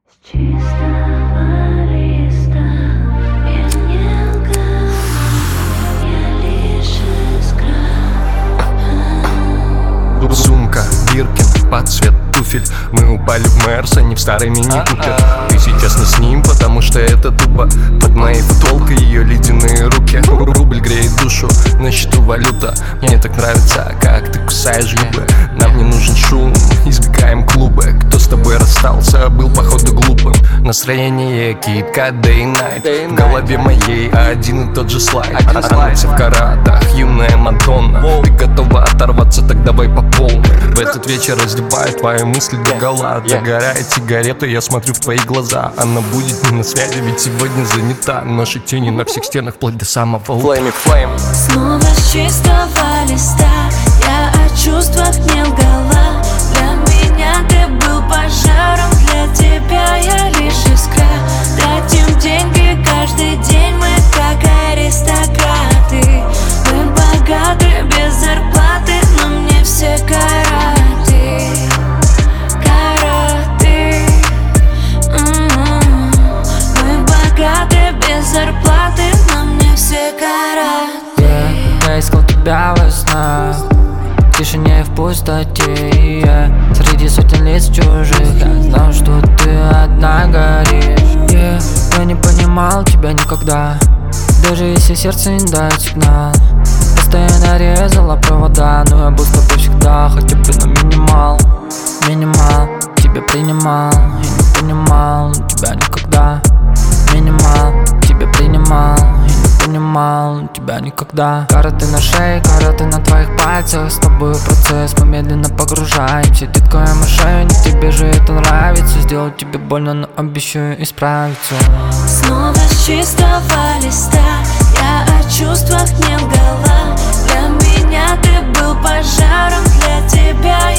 С чистого листа я не лгала, я лишь искра. Сумка, Биркин, под цвет туфель. Мы упали в Мерс, а не в старый мини-купер. Ты сейчас не с ним, потому что это тупо. Под моей футболкой ее ледяные руки. Рубль греет душу, на счету валюта. Мне так нравится, как ты кусаешь губы. Нам не нужен шум, избегаем клубы. Кто с тобой расстался, был походу глупым. Настроение китка, day and night. В голове моей один и тот же слайд. Анонсы в каратах, юная Мадонна. Ты готова оторваться, так давай по полной. В этот вечер раздеваю твои мысли догола. Догорает сигарета, я смотрю в твои глаза. Она будет не на связи, ведь сегодня занята. Наши тени на всех стенах, вплоть до самого Flamey Flame. Снова с чистого листа я о чувствах не лгала. Для меня ты был пожаром, для тебя я лишь искра. Тратим деньги каждый день, мы как аристократы. Мы богаты без зарплаты, но мне все караты. Караты. Мы богаты без зарплаты, но мне все караты. Я искал тебя во снах, в тишине и в пустоте, среди сотен лиц чужих. Я знал, что ты одна горишь. Я не понимал тебя никогда, даже если сердце не дает сигнал. Постоянно резала провода, но я был с тобой всегда, хотя бы на минимал. Минимал, тебя принимал, я не понимал тебя никогда. Минимал, тебя принимал, я не понимал тебя никогда. Караты на шее, караты на твоих пальцах. С тобой процесс, мы медленно погружаемся. Ты ткаем мошенник, тебе же это нравится. Сделать тебе больно, но обещаю исправиться. Снова с чистого листа я о чувствах не лгала. Для меня ты был пожаром, для тебя